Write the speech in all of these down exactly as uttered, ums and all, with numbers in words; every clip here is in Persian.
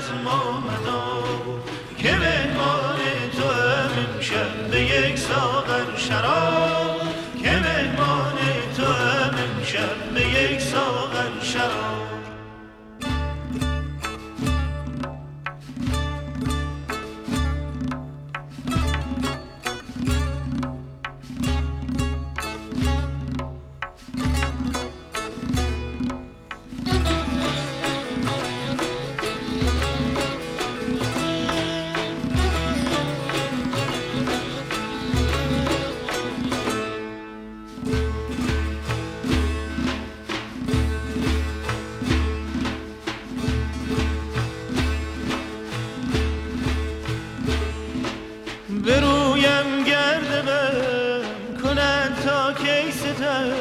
از ما مدار که مهمان تو هم امشب به یک ساغر شراب که مهمان تو هم امشب به یک ساغر شراب. برویم گرد غم کنند تا کی ستم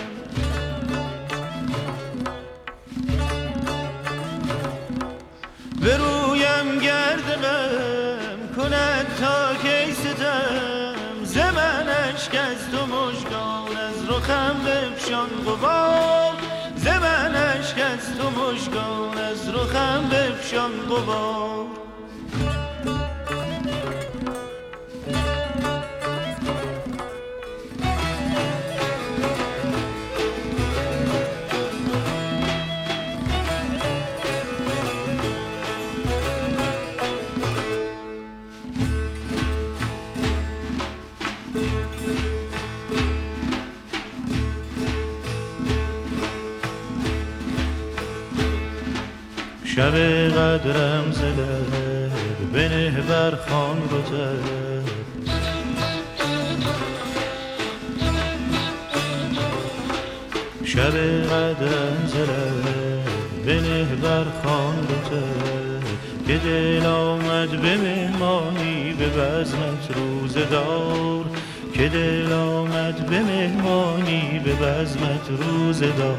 برویم گرد غم کنند تا کی ستم ز من اشک از تو مژگان از رخم بفشان غبار ز من اشک از تو مژگان از رخم بفشان غبار. شب قدرم زده بنه بر خان گذر شب قدرم زده بنه بر خان گذر که دل آمد به مهمانی به بزمت روزدار که دل آمد به مهمانی به بزمت روزدار.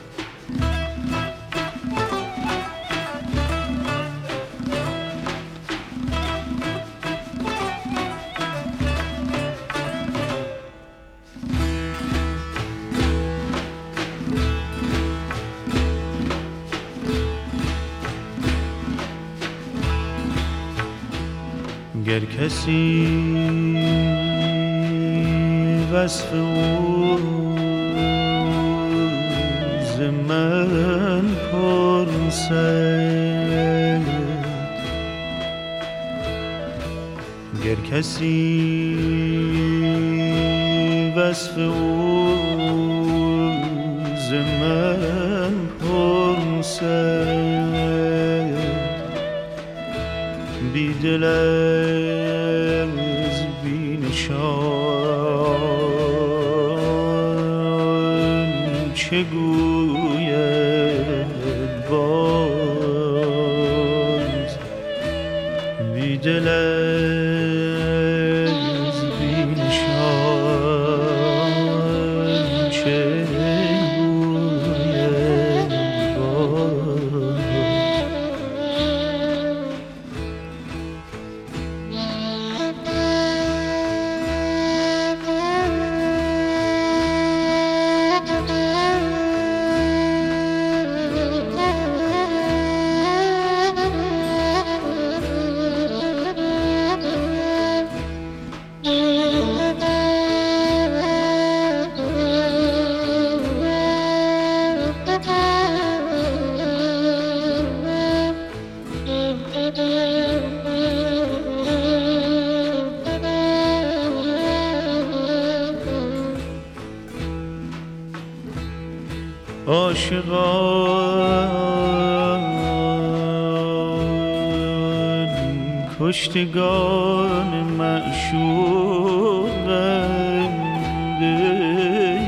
گر کسی وصف او ز من پرسد گر کسی وصف او ز من پرسد بی دل از بی نشان چه گوید باز بی دل از بی نشان چه گوید باز. عاشقان کشتگان معشوقند ای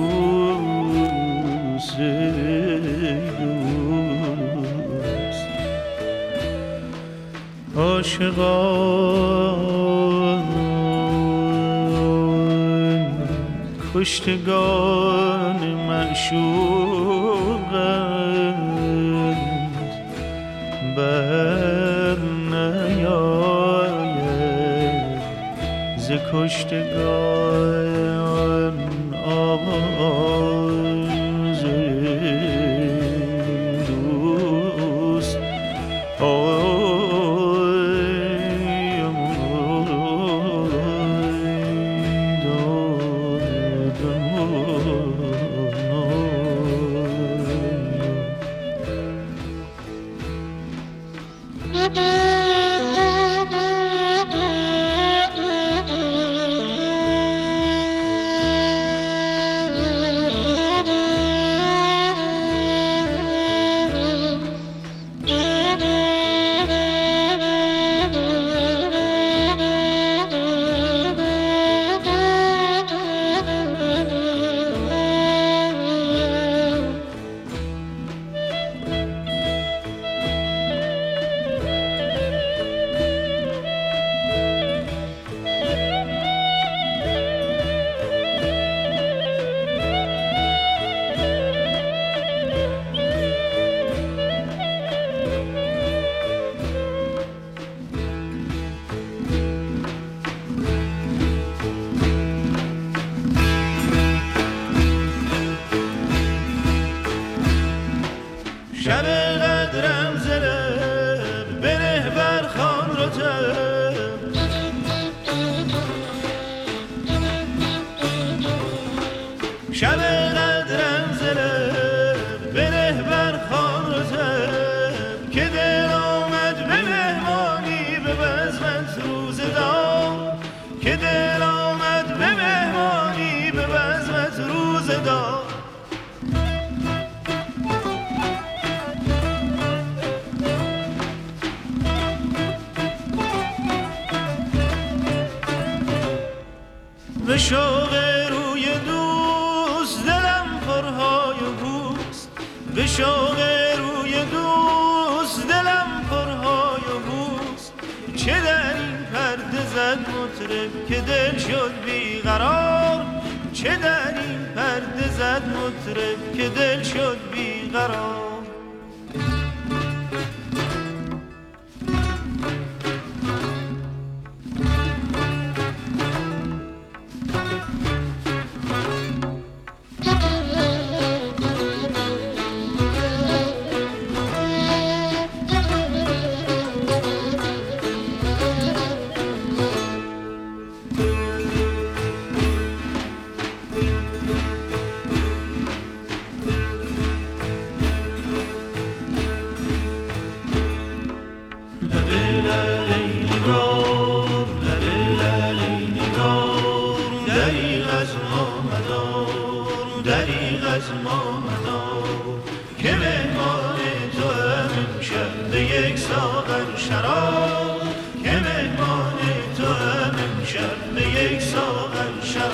دوست ای دوست عاشقان کشتگان معشوقند بر نیاید ز کشتگان آواز دوست. که دل آمد به مهمانی به بزمت روزگار. به شوق روی دوست دلم پرهای بوست، به شوق روی دوست دلم پرهای بوست. چه در این پرده زد مطرب که دل شد بیقرار، چه در این پرده زد مطرب که دل شد بیقرار. دریغ از ما مدار که مهمان تو هم امشب به یک ساغر شراب، که مهمان تو هم امشب به یک ساغر شراب.